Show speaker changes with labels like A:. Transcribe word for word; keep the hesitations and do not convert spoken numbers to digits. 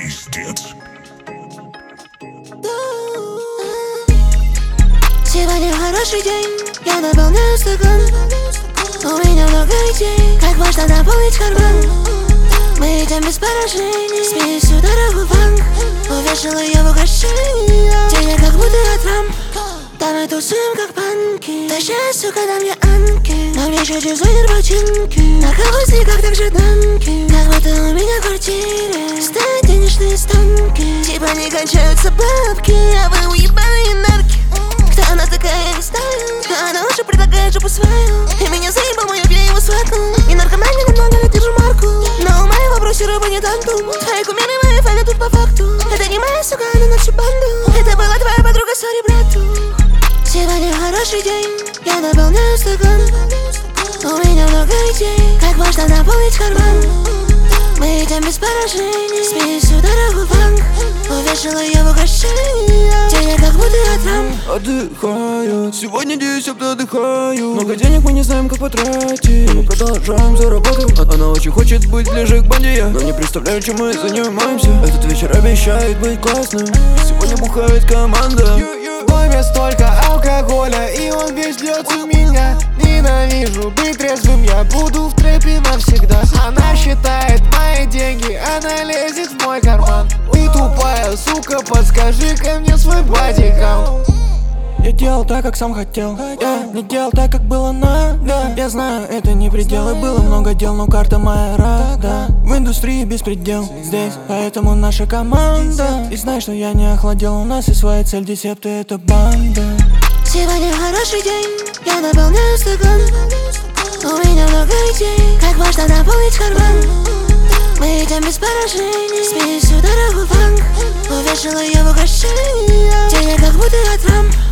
A: Пиздец.
B: Сегодня хороший день, я наполняю стакан. У меня много идей, как можно наполнить карман. Мы идем без поражений, смесью дорогу в банк. Увешала я в украшения, денег как будто от Трамп. Да мы тусуем как панки, тащая, сука, на мне анки. На мне еще дизайнер ботинки, на колосе как так же танки. Как будто у меня в квартире стоят денежные станки. Типа не кончаются бабки, а вы уебаные нарки. Кто она такая, я не знаю, но она лучше предлагает жопу свою. И меня заебал мой, я его сватнул. И наркоман мне немного лет держу марку, но у моего вопросе рыба не тантум. Твои кумиры, мои фаны тут по факту. Это не моя сука, она на всю банду. Это была твоя подруга, сори, брату. Сегодня хороший день, я наполняю стакан. У меня много идей, как можно наполнить карман. Мы идем без поражений, смесью дорогу в банк. Увешала я в украшения, денег как будто от Трамп.
C: Отдыхаю, сегодня десять отдыхаю. Много денег мы не знаем, как потратить, но мы продолжаем заработать. Она очень хочет быть ближе к банде, но не представляю, чем мы занимаемся. Этот вечер обещает быть классным, сегодня бухает команда.
D: В доме столько алкоголя, и он весь льется в меня. Ненавижу быть трезвым, я буду в трэпе навсегда. Она считает мои деньги, она лезет в мой карман. Ты тупая сука, подскажи-ка мне свой бодикаунт.
C: Я делал так, как сам хотел, я не делал так, как было надо. Я знаю, это не предел, и было много дел, но карта моя рада. В индустрии беспредел здесь, поэтому наша команда. И знай, что я не охладел, у нас и своя цель, десепты это банда.
B: Сегодня хороший день, я наполняю стакан. У меня много идей, как можно наполнить карман. Мы идем без поражений, смесью дорогу в банк. Увешала я в украшения, денег как будто от Трамп.